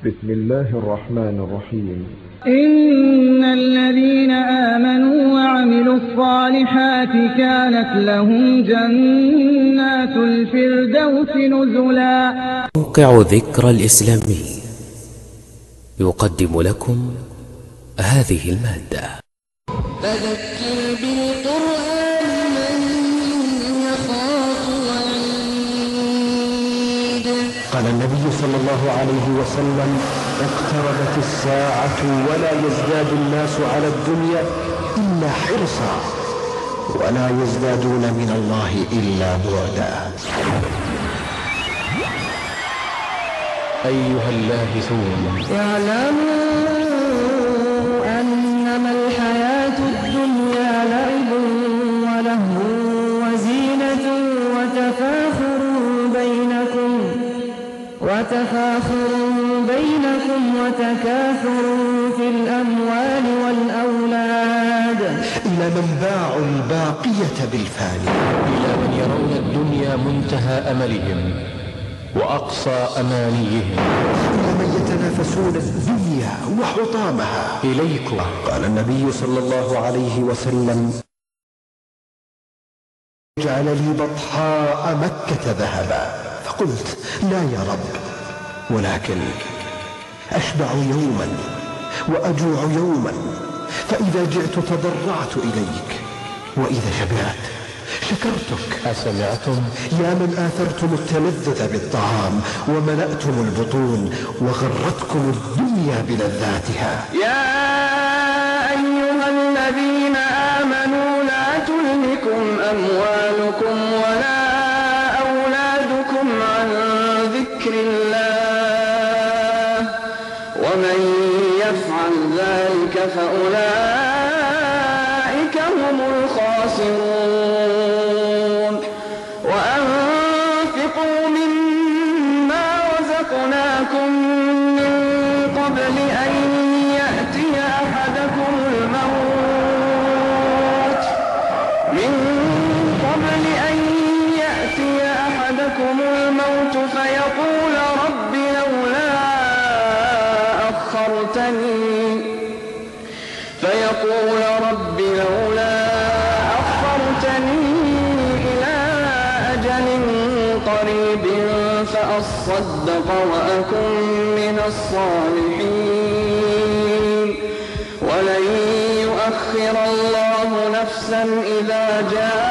بسم الله الرحمن الرحيم. إن الذين آمنوا وعملوا الصالحات كانت لهم جنات الفردوس نزلا. موقع ذكرى الإسلامي يقدم لكم هذه المادة. فذكر بالقرآن من يخاف وعيد. قال النبي صلى الله عليه وسلم: اقتربت الساعة ولا يزداد الناس على الدنيا إلا حرصا ولا يزدادون من الله إلا بعدا. أيها اللاهثون، اعلموا أنما الحياة الدنيا لعب ولهو وزينة وتفاخر بينكم وتكاثر في الأموال والأولاد، إلى من باعوا الباقية بالفاني، إلى من يرون الدنيا منتهى أملهم وأقصى أمانيهم، إلى من يتنافسون الدنيا وحطامها. إليكم. قال النبي صلى الله عليه وسلم: جعل لي بطحاء مكة ذهبا، فقلت: لا يا رب، ولكن أشبع يوما وأجوع يوما، فإذا جئت تضرعت إليك، وإذا شبعت شكرتك. أسمعتم؟ يا من آثرتم التلذذ بالطعام وملأتم البطون وغرتكم الدنيا بلذاتها. يا أيها الذين آمنوا لا تلهكم أموالكم ولا أولادكم عن ذكر الله، ومن يفعل ذلك فأولئك هم الخاسرون. وأنفقوا مما رزقناكم من قبل أن يأتي أحدكم الموت فيقول رب لولا أخرتني إلى أجل قريب فأصدق وأكن من الصالحين. ولن يؤخر الله نفسا إذا جاء